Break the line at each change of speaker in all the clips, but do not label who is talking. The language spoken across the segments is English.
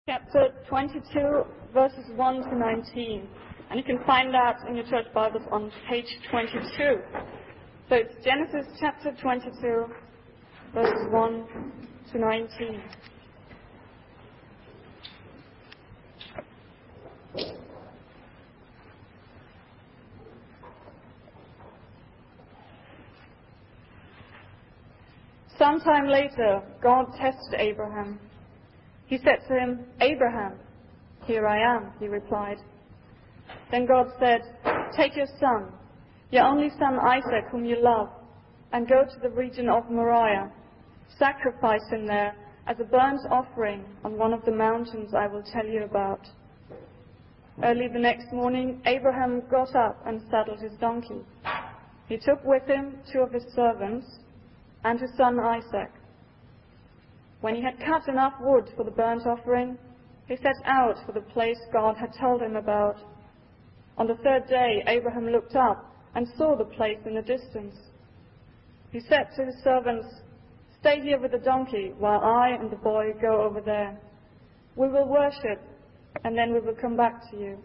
chapter 22, verses 1 to 19. And you can find that in your church Bibles on page 22. So it's Genesis chapter 22, verses 1 to 19. Sometime later, God tested Abraham. He said to him, "Abraham." "Here I am," he replied. Then God said, "Take your son, your only son Isaac, whom you love, and go to the region of Moriah. Sacrifice him there as a burnt offering on one of the mountains I will tell you about." Early the next morning, Abraham got up and saddled his donkey. He took with him 2 of his servants and his son Isaac. When he had cut enough wood for the burnt offering, he set out for the place God had told him about. On the 3rd day, Abraham looked up and saw the place in the distance. He said to his servants, "Stay here with the donkey while I and the boy go over there. We will worship, and then we will come back to you."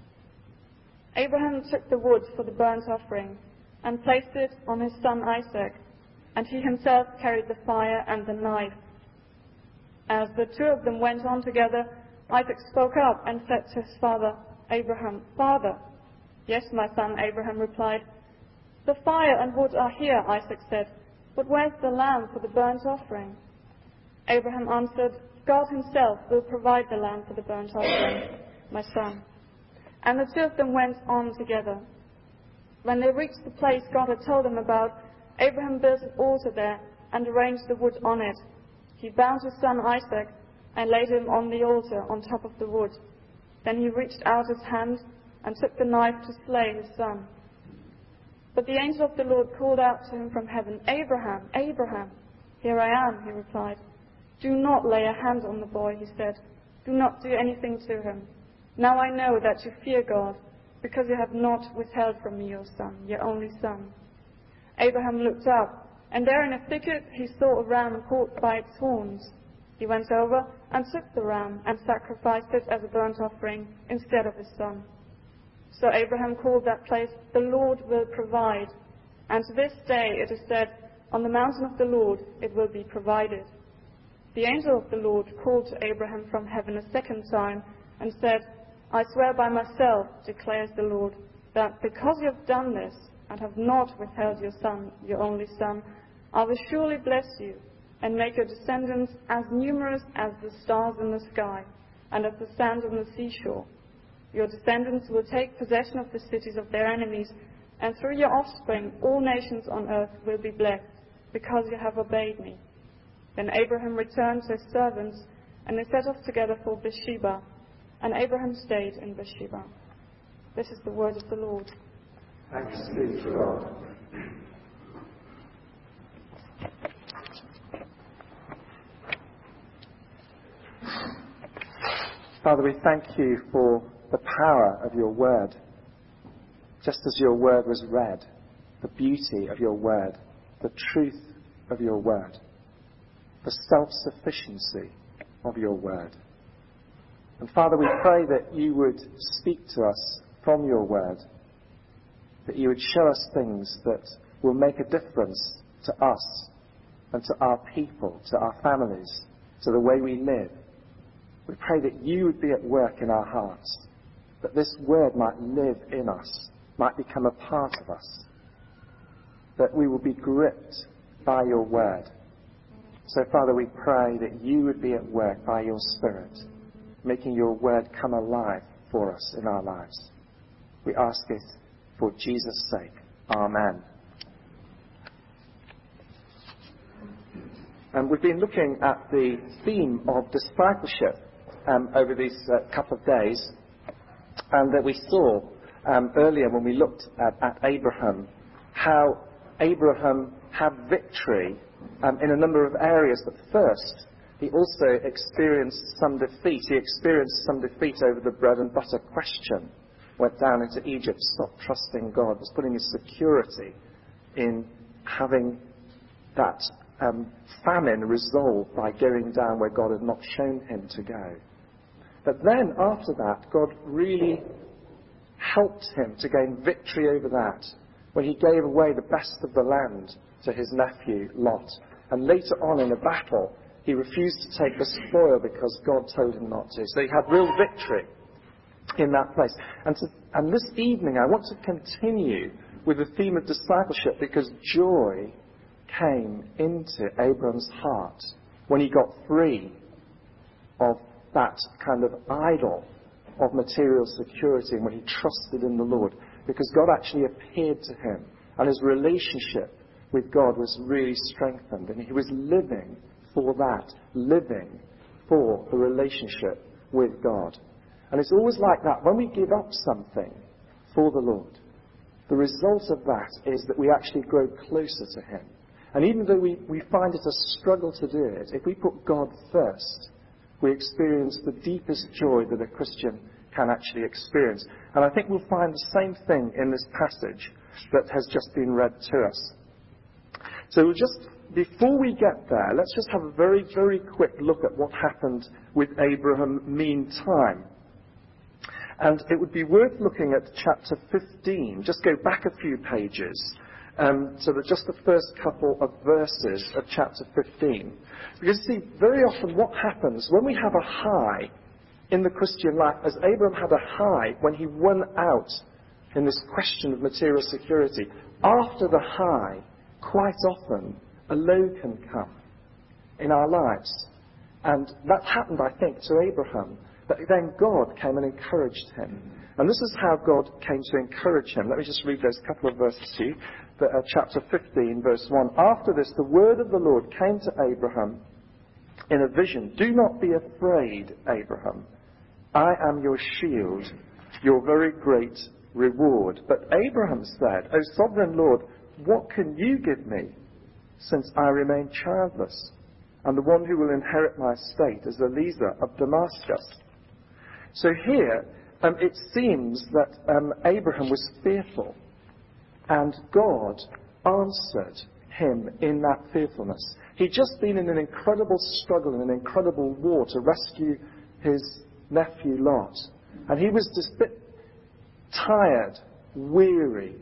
Abraham took the wood for the burnt offering and placed it on his son Isaac, and he himself carried the fire and the knife. As the 2 of them went on together, Isaac spoke up and said to his father Abraham, "Father." "Yes, my son," Abraham replied. "The fire and wood are here," Isaac said, "but where's the lamb for the burnt offering?" Abraham answered, "God himself will provide the lamb for the burnt offering, my son." And the 2 of them went on together. When they reached the place God had told them about, Abraham built an altar there and arranged the wood on it. He bound his son Isaac and laid him on the altar on top of the wood. Then he reached out his hand and took the knife to slay his son. But the angel of the Lord called out to him from heaven, "Abraham, Abraham." "Here I am," he replied. "Do not lay a hand on the boy," he said. "Do not do anything to him. Now I know that you fear God, because you have not withheld from me your son, your only son." Abraham looked up, and there in a thicket he saw a ram caught by its horns. He went over and took the ram and sacrificed it as a burnt offering instead of his son. So Abraham called that place, "The Lord will provide." And to this day it is said, "On the mountain of the Lord it will be provided." The angel of the Lord called to Abraham from heaven a 2nd time and said, "I swear by myself, declares the Lord, that because you have done this and have not withheld your son, your only son, I will surely bless you and make your descendants as numerous as the stars in the sky and as the sand on the seashore. Your descendants will take possession of the cities of their enemies, and through your offspring all nations on earth will be blessed, because you have obeyed me." Then Abraham returned to his servants, and they set off together for Beersheba, and Abraham stayed in Beersheba. This is the word of the Lord.
Thanks be to God. Father, we thank you for the power of your word. Just as your word was read, the beauty of your word, the truth of your word, the self-sufficiency of your word. And Father, we pray that you would speak to us from your word, that you would show us things that will make a difference to us and to our people, to our families, to the way we live. We pray that you would be at work in our hearts, that this word might live in us, might become a part of us, that we will be gripped by your word. So, Father, we pray that you would be at work by your Spirit, making your word come alive for us in our lives. We ask it for Jesus' sake. Amen. We've been looking at the theme of discipleship over these couple of days, and that we saw earlier when we looked at Abraham, how Abraham had victory in a number of areas, but first he also experienced some defeat. He experienced some defeat over the bread and butter question. Went down into Egypt, stopped trusting God, was putting his security in having that famine resolved by going down where God had not shown him to go. But then, after that, God really helped him to gain victory over that when he gave away the best of the land to his nephew Lot. And later on in a battle, he refused to take the spoil because God told him not to. So he had real victory in that place. And this evening I want to continue with the theme of discipleship, because joy came into Abram's heart when he got free of that kind of idol of material security, and when he trusted in the Lord, because God actually appeared to him and his relationship with God was really strengthened, and he was living for that, living for the relationship with God. And it's always like that. When we give up something for the Lord, the result of that is that we actually grow closer to him. And even though we find it a struggle to do it, if we put God first, we experience the deepest joy that a Christian can actually experience. And I think we'll find the same thing in this passage that has just been read to us. So before we get there, let's just have a very, very quick look at what happened with Abraham meantime. And it would be worth looking at chapter 15. Just go back a few pages, so that just the first couple of verses of chapter 15. Because you see, very often what happens when we have a high in the Christian life, as Abraham had a high when he won out in this question of material security, after the high, quite often, a low can come in our lives. And that happened, I think, to Abraham. But then God came and encouraged him. And this is how God came to encourage him. Let me just read those couple of verses to you. Chapter 15, verse 1. After this, the word of the Lord came to Abraham in a vision. Do not be afraid, Abraham. I am your shield, your very great reward. But Abraham said, O sovereign Lord, what can you give me, since I remain childless? And the one who will inherit my estate is Eliezer of Damascus. So here, it seems that Abraham was fearful, and God answered him in that fearfulness. He'd just been in an incredible struggle, in an incredible war to rescue his nephew Lot. And he was just a bit tired, weary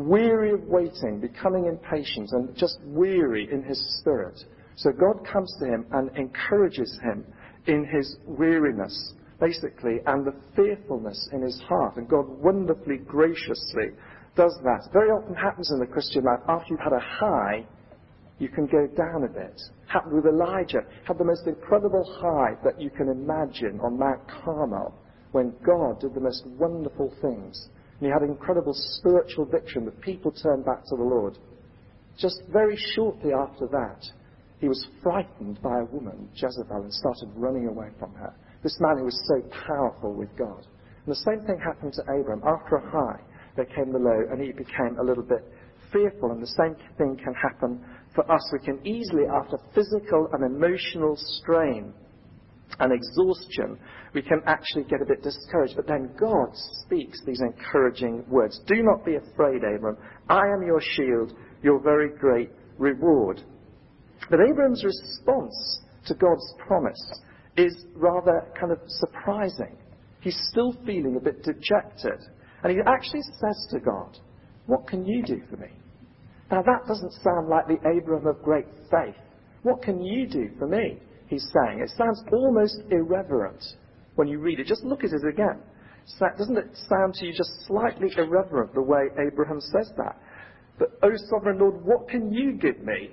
of waiting, becoming impatient, and just weary in his spirit. So God comes to him and encourages him in his weariness, basically, and the fearfulness in his heart. And God wonderfully, graciously does that. Very often happens in the Christian life. After you've had a high, you can go down a bit. Happened with Elijah. Had the most incredible high that you can imagine on Mount Carmel, when God did the most wonderful things. And he had incredible spiritual victory, and the people turned back to the Lord. Just very shortly after that, he was frightened by a woman, Jezebel, and started running away from her. This man who was so powerful with God. And the same thing happened to Abraham. After a high, there came the low, and he became a little bit fearful. And the same thing can happen for us. We can easily, after physical and emotional strain and exhaustion, we can actually get a bit discouraged. But then God speaks these encouraging words. Do not be afraid, Abraham. I am your shield, your very great reward. But Abraham's response to God's promise is rather kind of surprising. He's still feeling a bit dejected. And he actually says to God, what can you do for me? Now that doesn't sound like the Abraham of great faith. What can you do for me? He's saying. It sounds almost irreverent when you read it. Just look at it again. Doesn't it sound to you just slightly irreverent the way Abraham says that? But, O sovereign Lord, what can you give me,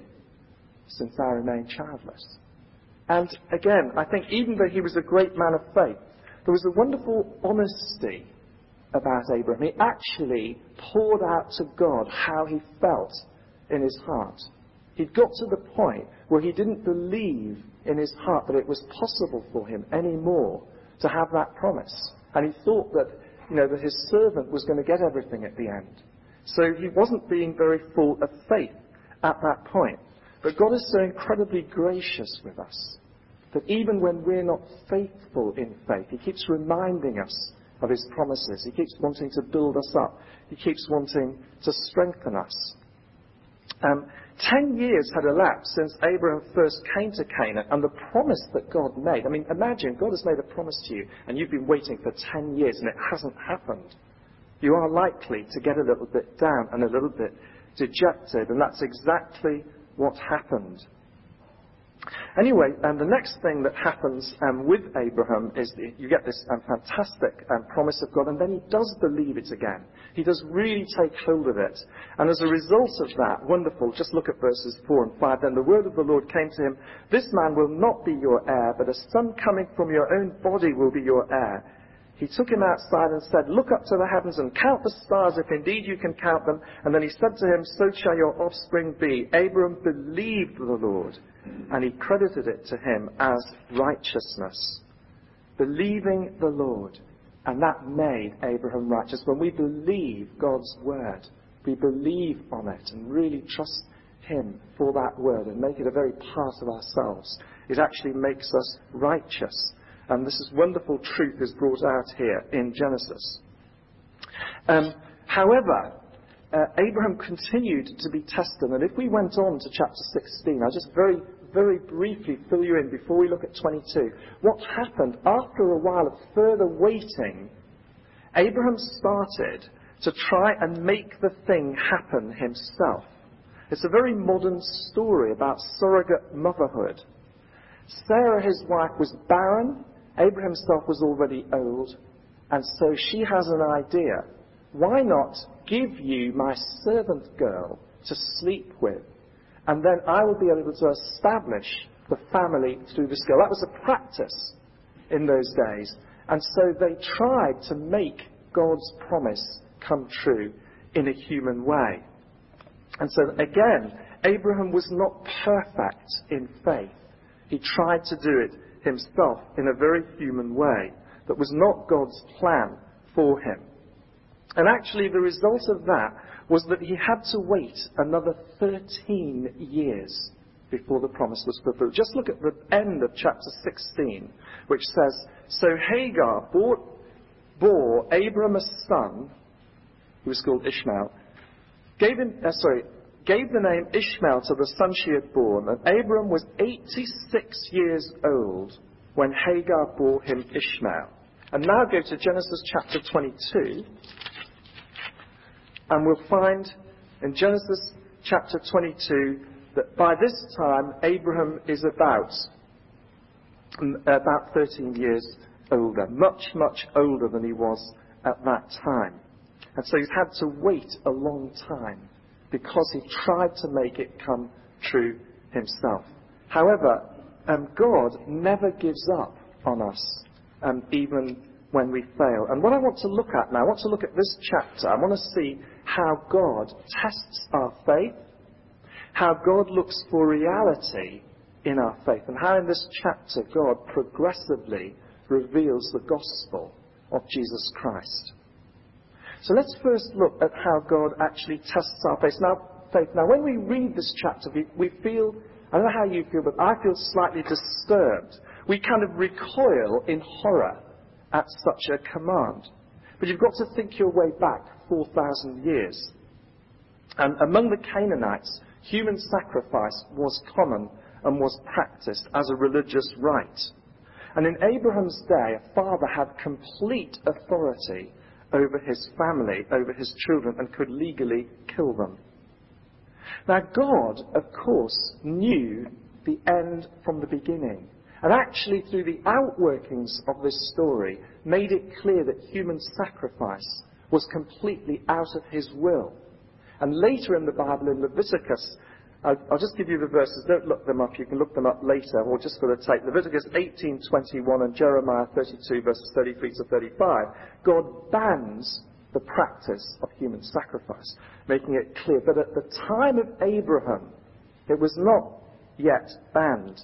since I remain childless? And again, I think even though he was a great man of faith, there was a wonderful honesty about Abraham. He actually poured out to God how he felt in his heart. He'd got to the point where he didn't believe in his heart that it was possible for him anymore to have that promise. And he thought that, that his servant was going to get everything at the end. So he wasn't being very full of faith at that point. But God is so incredibly gracious with us that even when we're not faithful in faith, he keeps reminding us of his promises. He keeps wanting to build us up. He keeps wanting to strengthen us. 10 years had elapsed since Abraham first came to Canaan, and the promise that God made. I mean, imagine God has made a promise to you, and you've been waiting for 10 years, and it hasn't happened. You are likely to get a little bit down and a little bit dejected, and that's exactly what happened. Anyway, the next thing that happens with Abraham is you get this fantastic promise of God, and then he does believe it again. He does really take hold of it. And as a result of that, wonderful, just look at verses 4 and 5. Then the word of the Lord came to him, "This man will not be your heir, but a son coming from your own body will be your heir." He took him outside and said, "Look up to the heavens and count the stars, if indeed you can count them." And then he said to him, "So shall your offspring be." Abram believed the Lord, and he credited it to him as righteousness. Believing the Lord, and that made Abraham righteous. When we believe God's word, we believe on it and really trust him for that word and make it a very part of ourselves, it actually makes us righteous. And this is wonderful truth is brought out here in Genesis. However, Abraham continued to be tested. And if we went on to chapter 16, I'll just very, very briefly fill you in before we look at 22. What happened after a while of further waiting, Abraham started to try and make the thing happen himself. It's a very modern story about surrogate motherhood. Sarah, his wife, was barren. Abraham himself was already old. And so she has an idea. Why not give you my servant girl to sleep with? And then I will be able to establish the family through this girl. That was a practice in those days. And so they tried to make God's promise come true in a human way. And so again, Abraham was not perfect in faith. He tried to do it himself in a very human way that was not God's plan for him. And actually the result of that was that he had to wait another 13 years before the promise was fulfilled. Just look at the end of chapter 16, which says, "So Hagar bore Abram a son," who was called Ishmael, gave the name Ishmael to the son she had born, and Abram was 86 years old when Hagar bore him Ishmael. And now go to Genesis chapter 22, and we'll find in Genesis chapter 22 that by this time Abraham is about 13 years older, much, much older than he was at that time. And so he's had to wait a long time because he tried to make it come true himself. However, God never gives up on us, even when we fail. And what I want to look at now, I want to look at this chapter. I want to see how God tests our faith, how God looks for reality in our faith, and how in this chapter God progressively reveals the gospel of Jesus Christ. So let's first look at how God actually tests our faith. Now, when we read this chapter, we feel, I don't know how you feel, but I feel slightly disturbed. We kind of recoil in horror at such a command. But you've got to think your way back 4,000 years. And among the Canaanites, human sacrifice was common and was practiced as a religious rite. And in Abraham's day, a father had complete authority over his family, over his children, and could legally kill them. Now, God, of course, knew the end from the beginning. And actually, through the outworkings of this story, made it clear that human sacrifice was completely out of his will. And later in the Bible, in Leviticus, I'll just give you the verses. Don't look them up. You can look them up later, or just for the tape. Leviticus 18:21 and Jeremiah 32, verses 33 to 35. God bans the practice of human sacrifice, making it clear. But at the time of Abraham, it was not yet banned.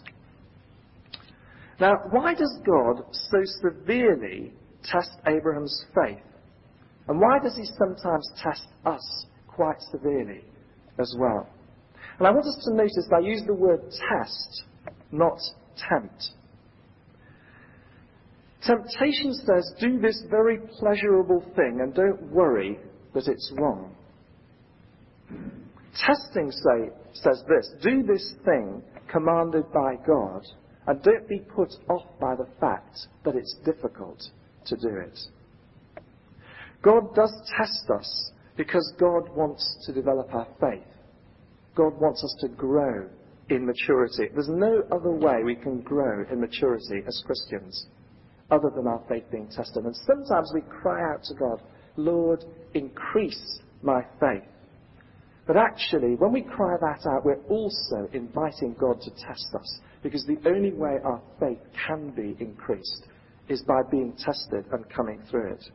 Now, why does God so severely test Abraham's faith? And why does he sometimes test us quite severely as well? And I want us to notice I use the word test, not tempt. Temptation says, do this very pleasurable thing and don't worry that it's wrong. Testing says this: do this thing commanded by God, and don't be put off by the fact that it's difficult to do it. God does test us because God wants to develop our faith. God wants us to grow in maturity. There's no other way we can grow in maturity as Christians other than our faith being tested. And sometimes we cry out to God, Lord, increase my faith. But actually, when we cry that out, we're also inviting God to test us, because the only way our faith can be increased is by being tested and coming through it.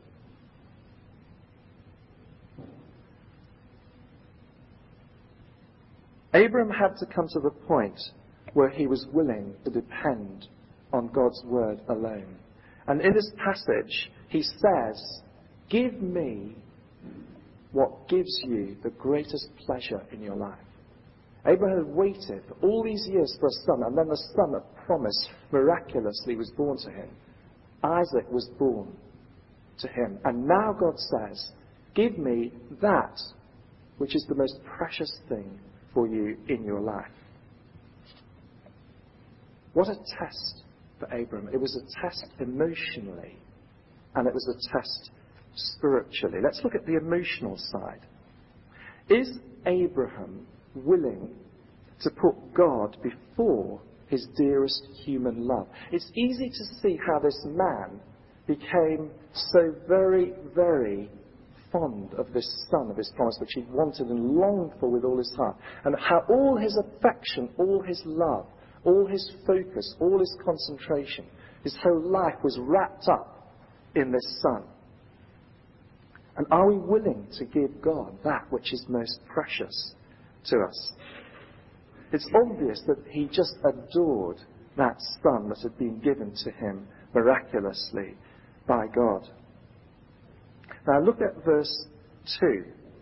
Abraham had to come to the point where he was willing to depend on God's word alone. And in this passage, he says, give me what gives you the greatest pleasure in your life. Abraham had waited for all these years for a son, and then the son of promise miraculously was born to him. Isaac was born to him. And now God says, give me that which is the most precious thing for you in your life. What a test for Abraham. It was a test emotionally, and it was a test spiritually. Let's look at the emotional side. Is Abraham willing to put God before his dearest human love? It's easy to see how this man became so very, very fond of this son of his promise, which he wanted and longed for with all his heart, and how all his affection, all his love, all his focus, all his concentration, his whole life was wrapped up in this son. And are we willing to give God that which is most precious to us? It's obvious that he just adored that son that had been given to him miraculously by God. Now look at verse 2.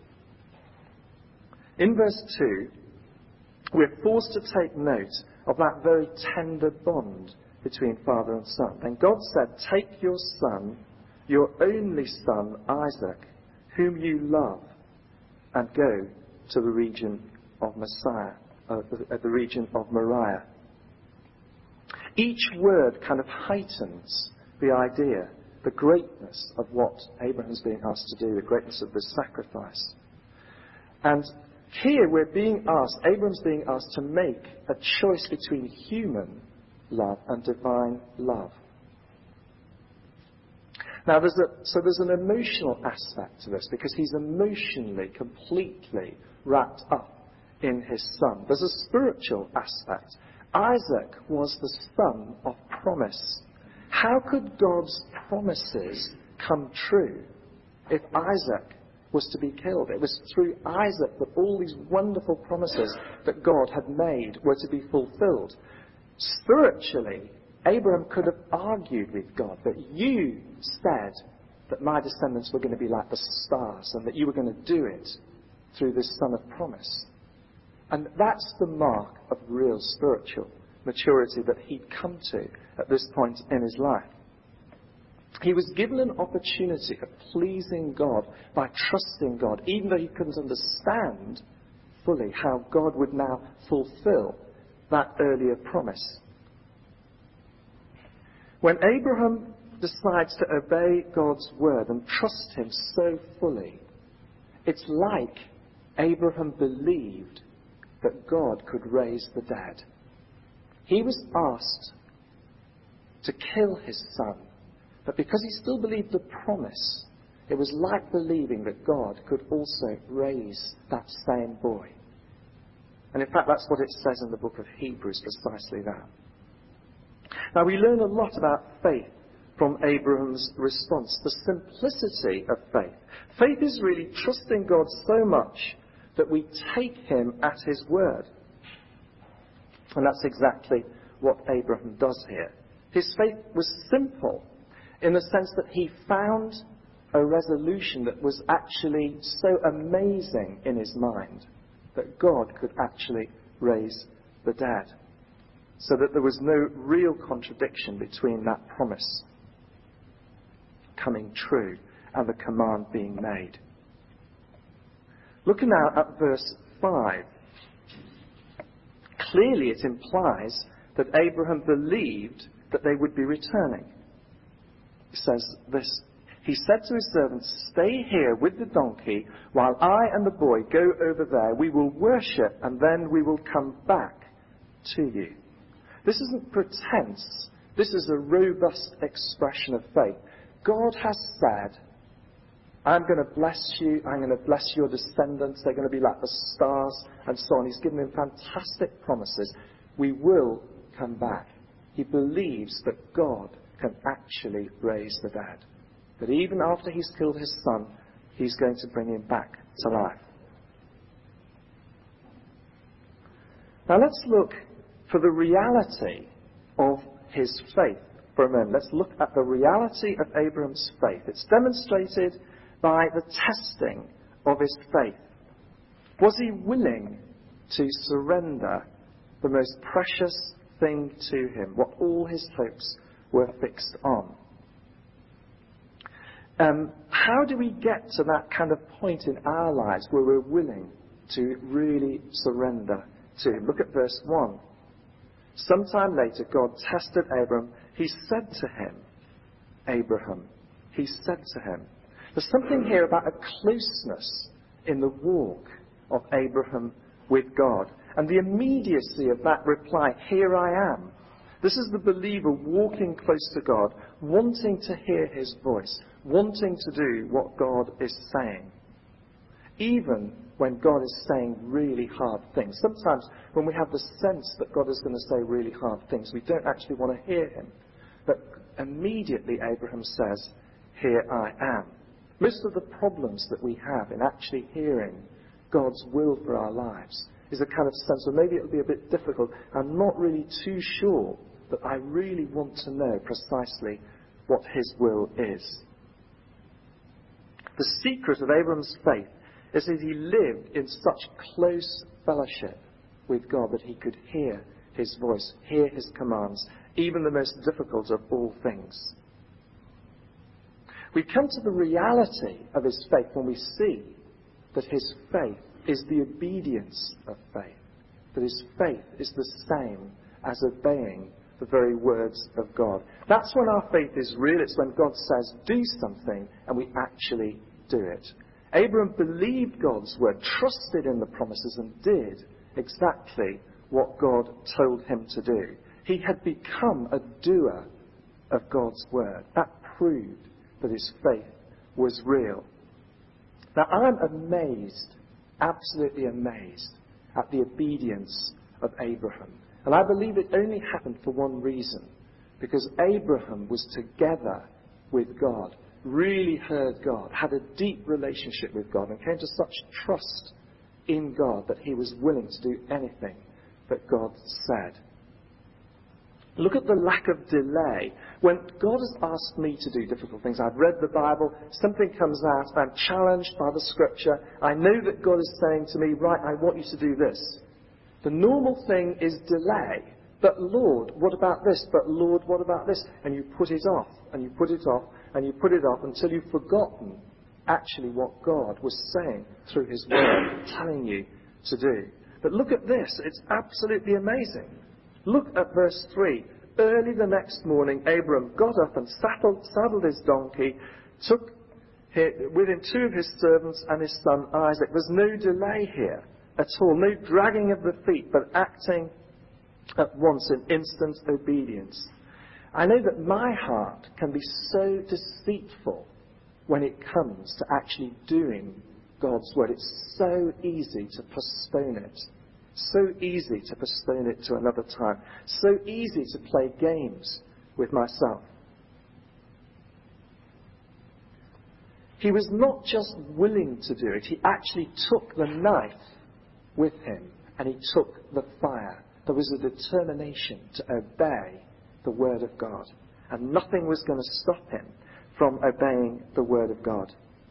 In verse 2, we're forced to take note of that very tender bond between father and son. Then God said, take your son, your only son, Isaac, whom you love, and go to the region of the region of Moriah. Each word kind of heightens the idea, the greatness of what Abraham's being asked to do, the greatness of the sacrifice. And here Abraham's being asked to make a choice between human love and divine love. Now, there's an emotional aspect to this, because he's emotionally completely wrapped up in his son. There's a spiritual aspect. Isaac was the son of promise. How could God's promises come true if Isaac was to be killed? It was through Isaac that all these wonderful promises that God had made were to be fulfilled. Spiritually, Abraham could have argued with God, but you said that my descendants were going to be like the stars, and that you were going to do it through this son of promise. And that's the mark of real spiritual maturity that he'd come to at this point in his life. He was given an opportunity of pleasing God by trusting God, even though he couldn't understand fully how God would now fulfill that earlier promise. When Abraham decides to obey God's word and trust him so fully, it's like Abraham believed that God could raise the dead. He was asked to kill his son, but because he still believed the promise, it was like believing that God could also raise that same boy. And in fact, that's what it says in the book of Hebrews, precisely that. Now, we learn a lot about faith from Abraham's response, the simplicity of faith. Faith is really trusting God so much that we take him at his word. And that's exactly what Abraham does here. His faith was simple in the sense that he found a resolution that was actually so amazing in his mind that God could actually raise the dead. So that there was no real contradiction between that promise coming true and the command being made. Look now at verse 5. Clearly it implies that Abraham believed that they would be returning. It says this, he said to his servants, stay here with the donkey while I and the boy go over there. We will worship and then we will come back to you. This isn't pretense. This is a robust expression of faith. God has said, I'm going to bless you. I'm going to bless your descendants. They're going to be like the stars and so on. He's given them fantastic promises. We will come back. He believes that God can actually raise the dead. That even after he's killed his son, he's going to bring him back to life. Now let's look for the reality of his faith for a moment. Let's look at the reality of Abraham's faith. It's demonstrated by the testing of his faith. Was he willing to surrender the most precious thing to him, what all his hopes were fixed on? How do we get to that kind of point in our lives where we're willing to really surrender to him? Look at verse 1. Sometime later, God tested Abram. He said to him, Abraham, he said to him. There's something here about a closeness in the walk of Abraham with God. And the immediacy of that reply, here I am. This is the believer walking close to God, wanting to hear his voice, wanting to do what God is saying. Even when God is saying really hard things. Sometimes when we have the sense that God is going to say really hard things, we don't actually want to hear him. But immediately Abraham says, here I am. Most of the problems that we have in actually hearing God's will for our lives is a kind of sense, or maybe it'll be a bit difficult. I'm not really too sure that I really want to know precisely what his will is. The secret of Abraham's faith is that he lived in such close fellowship with God that he could hear his voice, hear his commands, even the most difficult of all things. We come to the reality of his faith when we see that his faith is the obedience of faith, that his faith is the same as obeying the very words of God. That's when our faith is real. It's when God says, do something, and we actually do it. Abraham believed God's word, trusted in the promises, and did exactly what God told him to do. He had become a doer of God's word. That proved that his faith was real. Now, I'm amazed, absolutely amazed, at the obedience of Abraham. And I believe it only happened for one reason. Because Abraham was together with God, really heard God, had a deep relationship with God, and came to such trust in God that he was willing to do anything that God said. Look at the lack of delay. When God has asked me to do difficult things, I've read the Bible, something comes out, I'm challenged by the Scripture, I know that God is saying to me, right, I want you to do this. The normal thing is delay. But Lord, what about this? But Lord, what about this? And you put it off, and you put it off, and you put it off until you've forgotten actually what God was saying through his word, telling you to do. But look at this. It's absolutely amazing. Look at verse 3. Early the next morning, Abram got up and saddled his donkey, took with him 2 of his servants and his son Isaac. There's no delay here at all, no dragging of the feet, but acting at once in instant obedience. I know that my heart can be so deceitful when it comes to actually doing God's word. It's so easy to postpone it. So easy to postpone it to another time. So easy to play games with myself. He was not just willing to do it, he actually took the knife with him and he took the fire. There was a determination to obey the word of God. And nothing was going to stop him from obeying the word of God.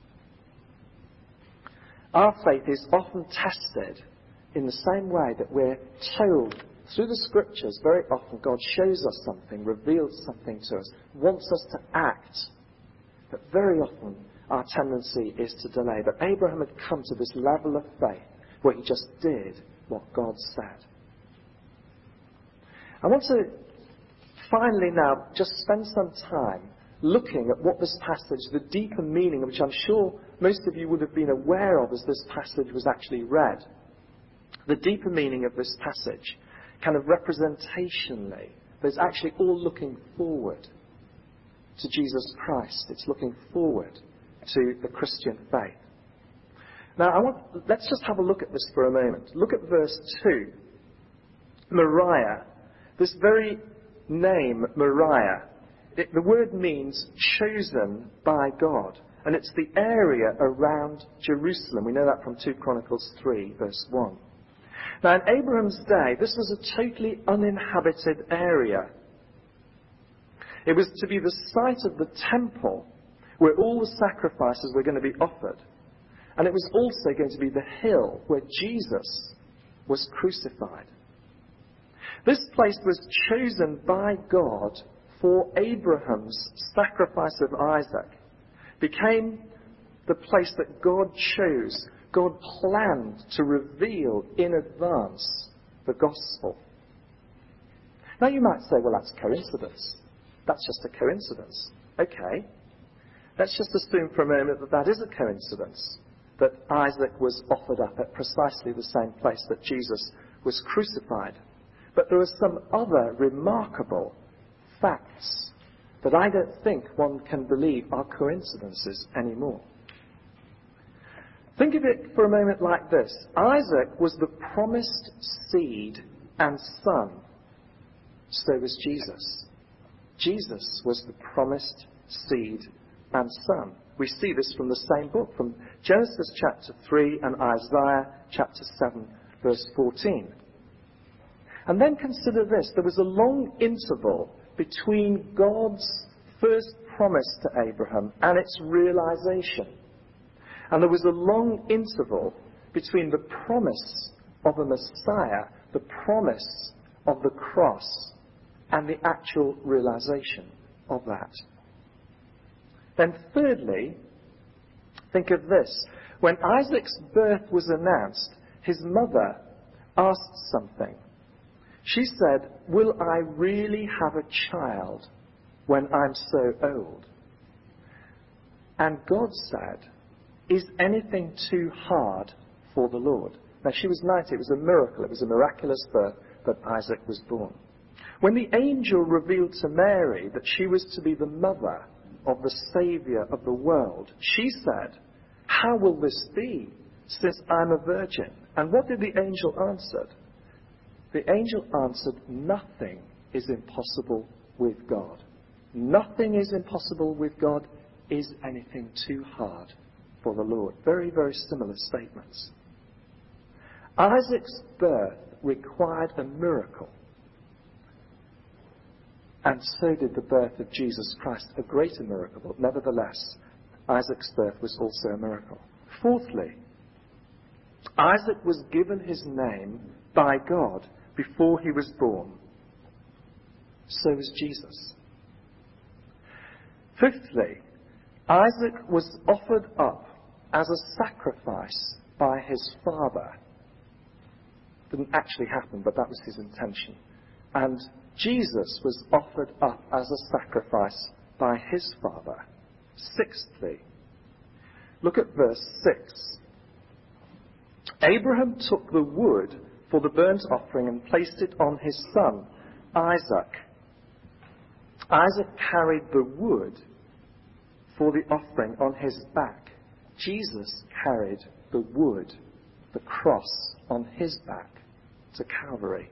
Our faith is often tested in the same way that we're told through the Scriptures. Very often God shows us something, reveals something to us, wants us to act. But very often our tendency is to delay. But Abraham had come to this level of faith where he just did what God said. I want to finally now just spend some time looking at what this passage, the deeper meaning, which I'm sure most of you would have been aware of as this passage was actually read. The deeper meaning of this passage, kind of representationally, is actually all looking forward to Jesus Christ. It's looking forward to the Christian faith. Now, let's just have a look at this for a moment. Look at verse 2. Moriah. This very name, Moriah, the word means chosen by God. And it's the area around Jerusalem. We know that from 2 Chronicles 3, verse 1. Now, in Abraham's day, this was a totally uninhabited area. It was to be the site of the temple where all the sacrifices were going to be offered. And it was also going to be the hill where Jesus was crucified. This place was chosen by God for Abraham's sacrifice of Isaac. Became the place that God chose. God planned to reveal in advance the gospel. Now you might say, well, that's coincidence. That's just a coincidence. Okay. Let's just assume for a moment that that is a coincidence. That Isaac was offered up at precisely the same place that Jesus was crucified. But there are some other remarkable facts that I don't think one can believe are coincidences anymore. Think of it for a moment like this. Isaac was the promised seed and son. So was Jesus. Jesus was the promised seed and son. We see this from the same book, from Genesis chapter 3 and Isaiah chapter 7, verse 14. And then consider this. There was a long interval between God's first promise to Abraham and its realization. And there was a long interval between the promise of a Messiah, the promise of the cross, and the actual realization of that. Then thirdly, think of this. When Isaac's birth was announced, his mother asked something. She said, "Will I really have a child when I'm so old?" And God said, "Is anything too hard for the Lord?" Now she was 90. It was a miracle. It was a miraculous birth that Isaac was born. When the angel revealed to Mary that she was to be the mother of the Saviour of the world, she said, "How will this be, since I'm a virgin?" And what did the angel answer? The angel answered, "Nothing is impossible with God." Nothing is impossible with God. Is anything too hard for the Lord? Very, very similar statements. Isaac's birth required a miracle. And so did the birth of Jesus Christ, a greater miracle. But nevertheless, Isaac's birth was also a miracle. Fourthly, Isaac was given his name by God before he was born. So was Jesus. Fifthly, Isaac was offered up as a sacrifice by his father. Didn't actually happen, but that was his intention. And Jesus was offered up as a sacrifice by his father. Sixthly, look at verse 6. Abraham took the wood for the burnt offering and placed it on his son, Isaac. Isaac carried the wood for the offering on his back. Jesus carried the wood, the cross, on his back to Calvary.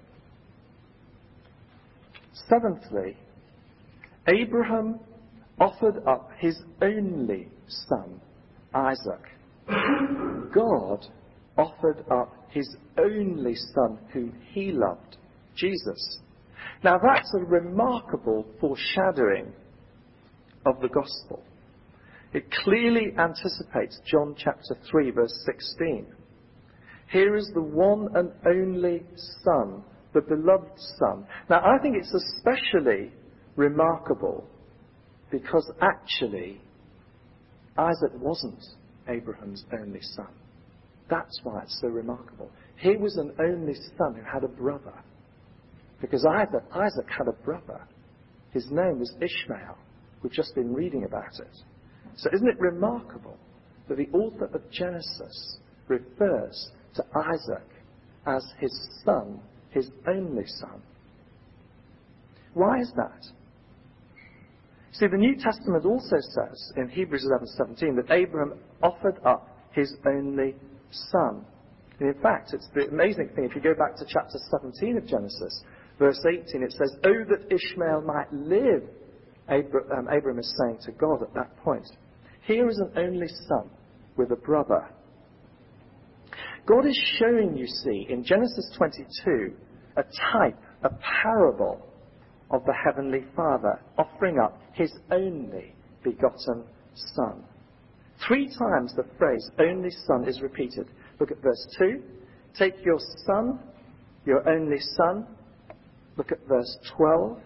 Seventhly, Abraham offered up his only son, Isaac. God offered up his only son whom he loved, Jesus. Now that's a remarkable foreshadowing of the gospel. It clearly anticipates John chapter 3 verse 16. Here is the one and only Son, the beloved Son. Now I think it's especially remarkable because actually Isaac wasn't Abraham's only son. That's why it's so remarkable. He was an only son who had a brother. Because Isaac had a brother. His name was Ishmael. We've just been reading about it. So isn't it remarkable that the author of Genesis refers to Isaac as his son, his only son? Why is that? See, the New Testament also says in Hebrews 11:17 that Abraham offered up his only son. And in fact, it's the amazing thing, if you go back to chapter 17 of Genesis, verse 18, it says, "Oh, that Ishmael might live," Abraham is saying to God at that point. Here is an only son with a brother. God is showing, you see, in Genesis 22, a type, a parable of the Heavenly Father offering up his only begotten Son. 3 times the phrase only son is repeated. Look at verse 2. Take your son, your only son. Look at verse 12.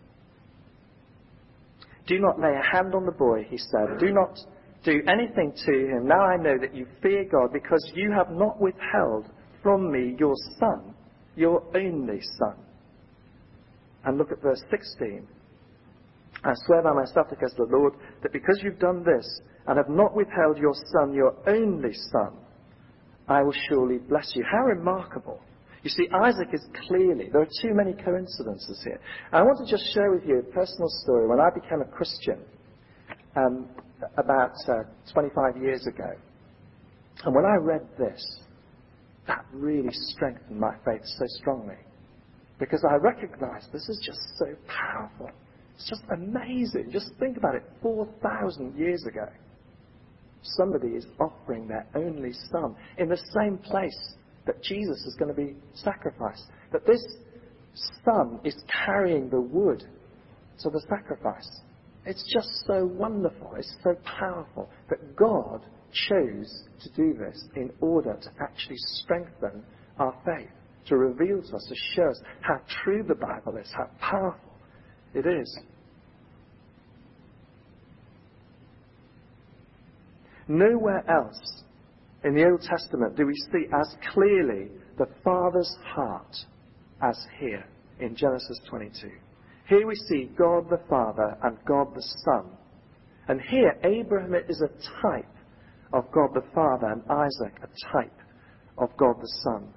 Do not lay a hand on the boy, he said. Do not do anything to him. Now I know that you fear God, because you have not withheld from me your son, your only son. And look at verse 16. I swear by myself against the Lord that because you've done this and have not withheld your son, your only son, I will surely bless you. How remarkable. You see, Isaac is clearly, there are too many coincidences here. I want to just share with you a personal story. When I became a Christian about 25 years ago, and when I read this, that really strengthened my faith so strongly. Because I recognized this is just so powerful. It's just amazing. Just think about it. 4,000 years ago, somebody is offering their only son in the same place that Jesus is going to be sacrificed. That this son is carrying the wood to the sacrifice. It's just so wonderful. It's so powerful that God chose to do this in order to actually strengthen our faith, to reveal to us, to show us how true the Bible is, how powerful it is. Nowhere else in the Old Testament do we see as clearly the Father's heart as here in Genesis 22. Here we see God the Father and God the Son. And here Abraham is a type of God the Father and Isaac a type of God the Son.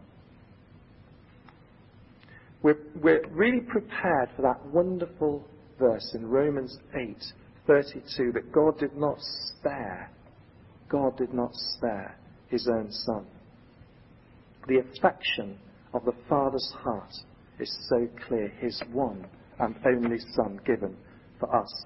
We're really prepared for that wonderful verse in Romans 8:32 that God did not spare his own Son. The affection of the Father's heart is so clear, his one and only Son given for us.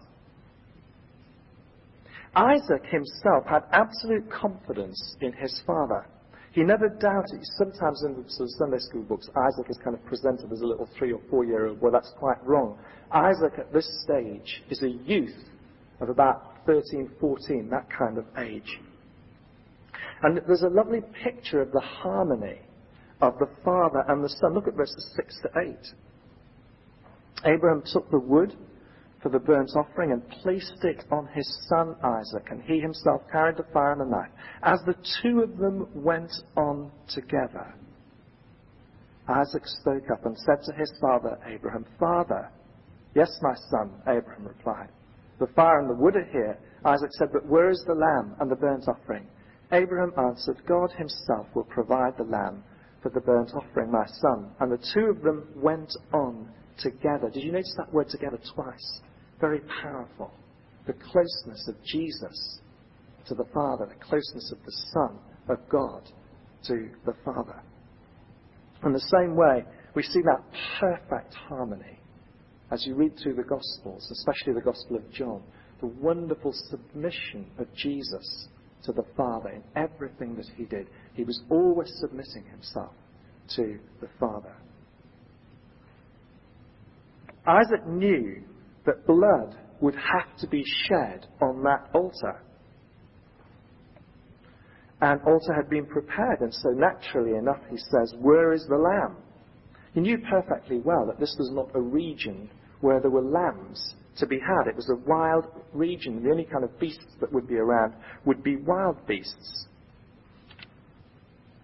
Isaac himself had absolute confidence in his father. He never doubted. Sometimes in the sort of Sunday school books, Isaac is kind of presented as a little 3 or 4 year old. Well, that's quite wrong. Isaac at this stage is a youth of about 13, 14, that kind of age. And there's a lovely picture of the harmony of the Father and the Son. Look at verses 6 to 8. Abraham took the wood for the burnt offering and placed it on his son Isaac, and he himself carried the fire and the knife. As the two of them went on together, Isaac spoke up and said to his father Abraham, "Father." "Yes, my son," Abraham replied. "The fire and the wood are here." Isaac said, "But where is the lamb and the burnt offering?" Abraham answered, "God himself will provide the lamb for the burnt offering, my son." And the two of them went on together. Did you notice that word together twice? Very powerful. The closeness of Jesus to the Father, the closeness of the Son of God to the Father. In the same way, we see that perfect harmony as you read through the Gospels, especially the Gospel of John, the wonderful submission of Jesus to the Father in everything that he did. He was always submitting himself to the Father. Isaac knew that blood would have to be shed on that altar. An altar had been prepared, and so naturally enough he says, "Where is the lamb?" He knew perfectly well that this was not a region where there were lambs to be had. It was a wild region. The only kind of beasts that would be around would be wild beasts.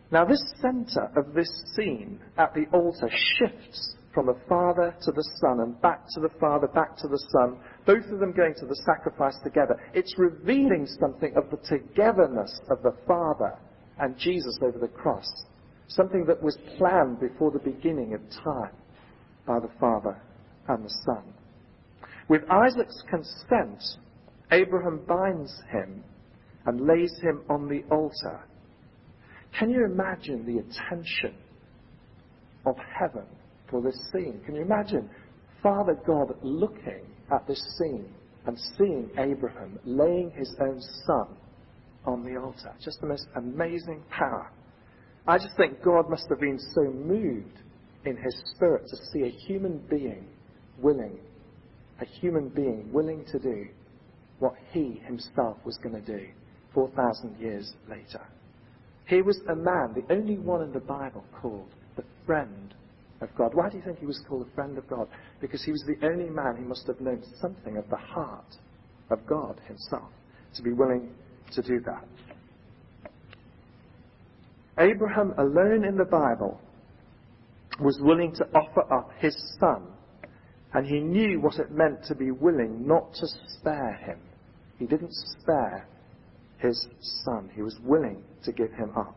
Now this centre of this scene at the altar shifts from the Father to the Son and back to the Father, back to the Son, both of them going to the sacrifice together. It's revealing something of the togetherness of the Father and Jesus over the cross, something that was planned before the beginning of time by the Father and the Son. With Isaac's consent, Abraham binds him and lays him on the altar. Can you imagine the attention of heaven for this scene? Can you imagine Father God looking at this scene and seeing Abraham laying his own son on the altar? Just the most amazing power. I just think God must have been so moved in his spirit to see a human being willing to do what he himself was going to do 4,000 years later. He was a man, the only one in the Bible called the friend of God. Why do you think he was called the friend of God? Because he was the only man who must have known something of the heart of God himself to be willing to do that. Abraham, alone in the Bible, was willing to offer up his son, and he knew what it meant to be willing not to spare him. He didn't spare his son. He was willing to give him up.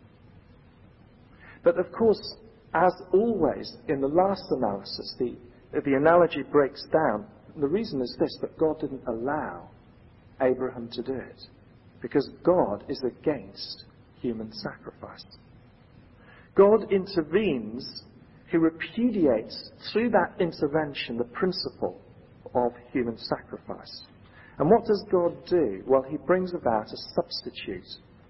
But of course, as always, in the last analysis, the analogy breaks down. The reason is this, that God didn't allow Abraham to do it, because God is against human sacrifice. God intervenes. He repudiates through that intervention the principle of human sacrifice. And what does God do? Well, he brings about a substitute.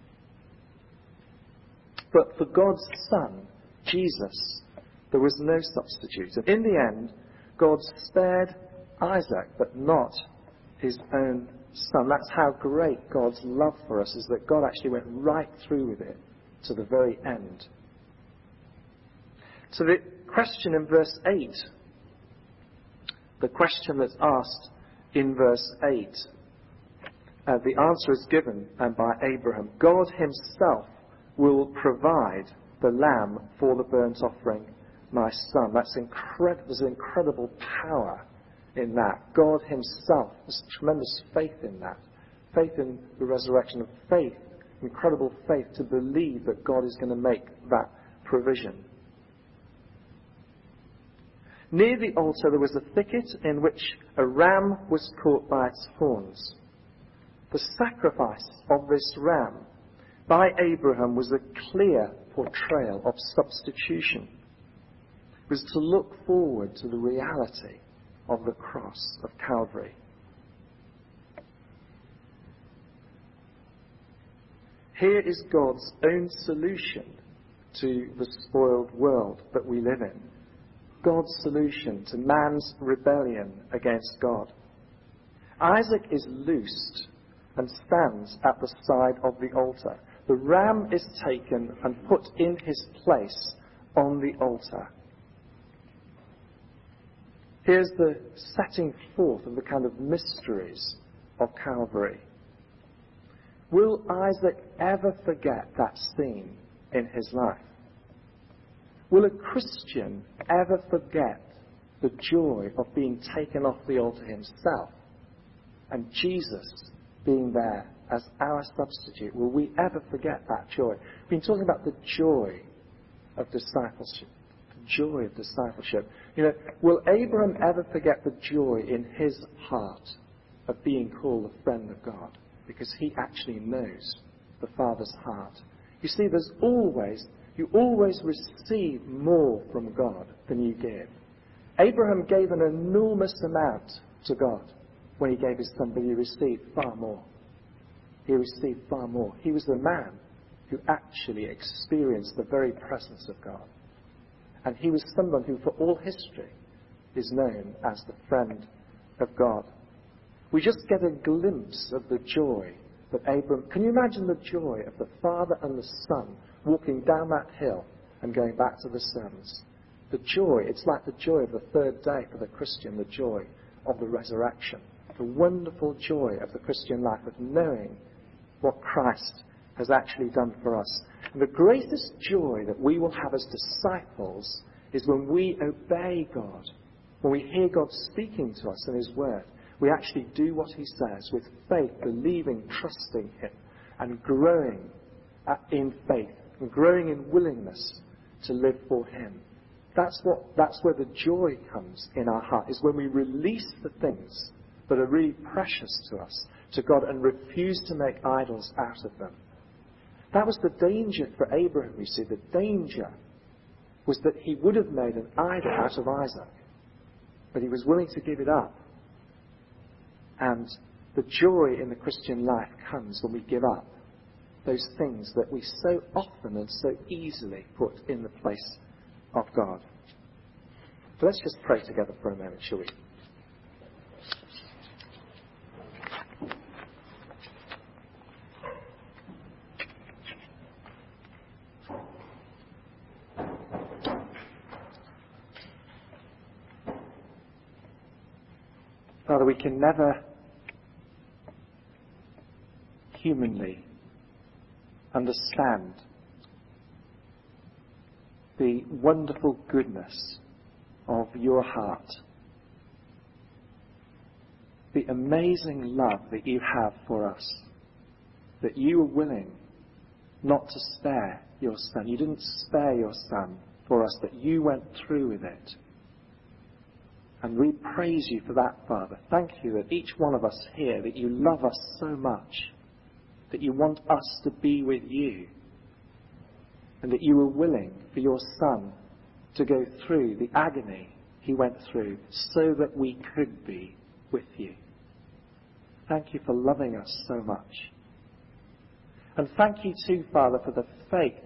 But for God's Son, Jesus, there was no substitute. And in the end, God spared Isaac, but not his own son. That's how great God's love for us is, that God actually went right through with it to the very end. So the question in verse 8, the question that's asked in verse 8, the answer is given by Abraham. God himself will provide the lamb for the burnt offering, my son. That's incredible. There's incredible power in that. God himself, there's tremendous faith in that. Faith in the resurrection, of faith, incredible faith to believe that God is going to make that provision. Near the altar there was a thicket in which a ram was caught by its horns. The sacrifice of this ram by Abraham was a clear portrayal of substitution. It was to look forward to the reality of the cross of Calvary. Here is God's own solution to the spoiled world that we live in. God's solution to man's rebellion against God. Isaac is loosed and stands at the side of the altar. The ram is taken and put in his place on the altar. Here's the setting forth of the kind of mysteries of Calvary. Will Isaac ever forget that scene in his life? Will a Christian ever forget the joy of being taken off the altar himself and Jesus being there as our substitute? Will we ever forget that joy? We've been talking about the joy of discipleship. The joy of discipleship. You know, will Abraham ever forget the joy in his heart of being called a friend of God? Because he actually knows the Father's heart. You see, you always receive more from God than you give. Abraham gave an enormous amount to God when he gave his son, but he received far more. He received far more. He was the man who actually experienced the very presence of God. And he was someone who, for all history, is known as the friend of God. We just get a glimpse of the joy that Abraham... Can you imagine the joy of the Father and the Son walking down that hill and going back to the servants? The joy, it's like the joy of the third day for the Christian, the joy of the resurrection. The wonderful joy of the Christian life of knowing what Christ has actually done for us. And the greatest joy that we will have as disciples is when we obey God, when we hear God speaking to us in His Word. We actually do what He says with faith, believing, trusting Him, and growing in faith, and growing in willingness to live for Him. That's where the joy comes in our heart, is when we release the things that are really precious to us, to God, and refuse to make idols out of them. That was the danger for Abraham, you see. The danger was that he would have made an idol out of Isaac, but he was willing to give it up. And the joy in the Christian life comes when we give up those things that we so often and so easily put in the place of God. So let's just pray together for a moment, shall we? Father, we can never humanly understand the wonderful goodness of your heart, the amazing love that you have for us, that you were willing not to spare your Son. You didn't spare your Son for us, but you went through with it. And we praise you for that, Father. Thank you that each one of us here, that you love us so much, that you want us to be with you, and that you were willing for your Son to go through the agony he went through so that we could be with you. Thank you for loving us so much. And thank you too, Father, for the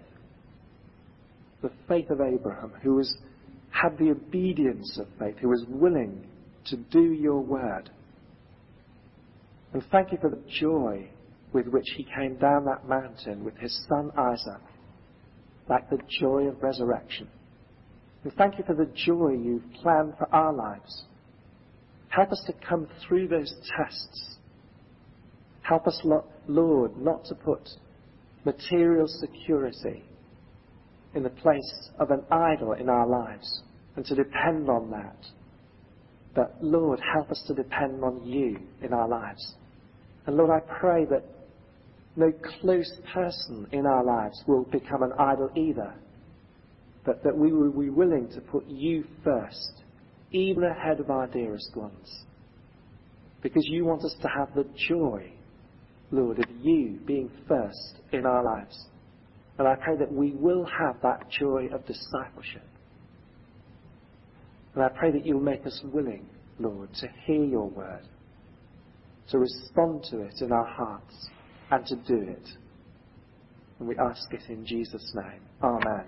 faith of Abraham, who had the obedience of faith, who was willing to do your word. And thank you for the joy with which he came down that mountain with his son Isaac, like the joy of resurrection. And thank you for the joy you've planned for our lives. Help us to come through those tests. Help us, Lord, not to put material security in the place of an idol in our lives and to depend on that. But, Lord, help us to depend on you in our lives. And, Lord, I pray that no close person in our lives will become an idol either, but that we will be willing to put you first, even ahead of our dearest ones. Because you want us to have the joy, Lord, of you being first in our lives. And I pray that we will have that joy of discipleship. And I pray that you'll make us willing, Lord, to hear your word, to respond to it in our hearts, and to do it. And we ask it in Jesus' name. Amen.